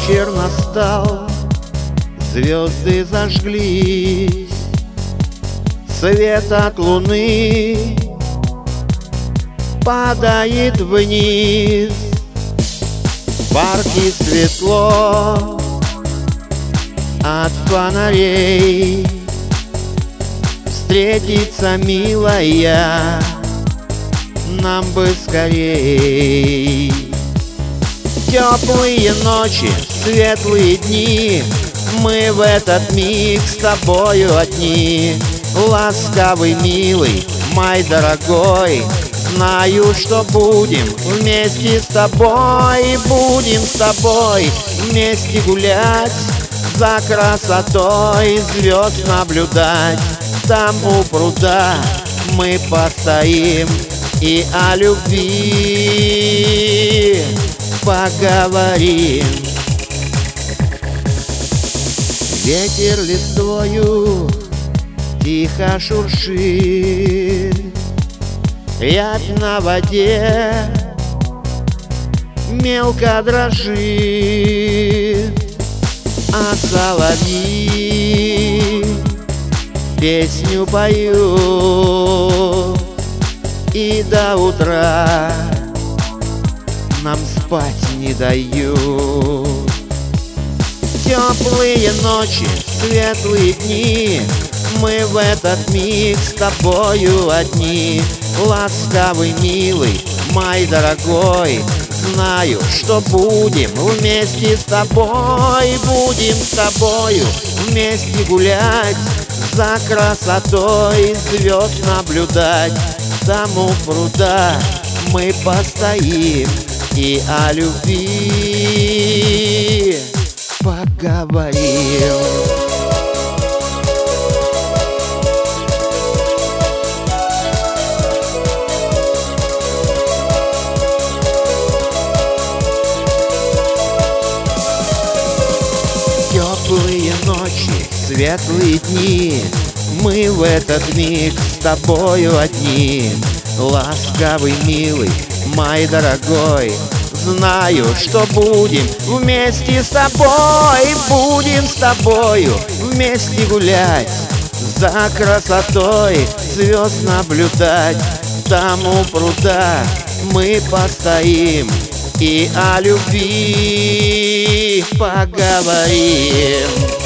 вечер настал, звезды зажглись, свет от луны падает вниз. В парке светло от фонарей, встретиться, милая, нам бы скорей. Теплые ночи, светлые дни, мы в этот миг с тобою одни. Ласковый, милый, мой дорогой, знаю, что будем вместе с тобой. Будем с тобой вместе гулять, за красотой звезд наблюдать. Там у пруда мы постоим и о любви поговорим. Ветер листвою тихо шуршит, рябь на воде мелко дрожит, а соловьи песню поют, и до утра нам спать не дают. Теплые ночи, светлые дни, мы в этот миг с тобою одни. Ласковый, милый, мой дорогой, знаю, что будем вместе с тобой. Будем с тобою вместе гулять, за красотой звезд наблюдать. Там у пруда мы постоим и о любви поговорим. Теплые ночи, светлые дни, мы в этот миг с тобою одни. Ласковый, милый, мой дорогой, знаю, что будем вместе с тобой. Будем с тобою вместе гулять, за красотой звезд наблюдать. Там у пруда мы постоим и о любви поговорим.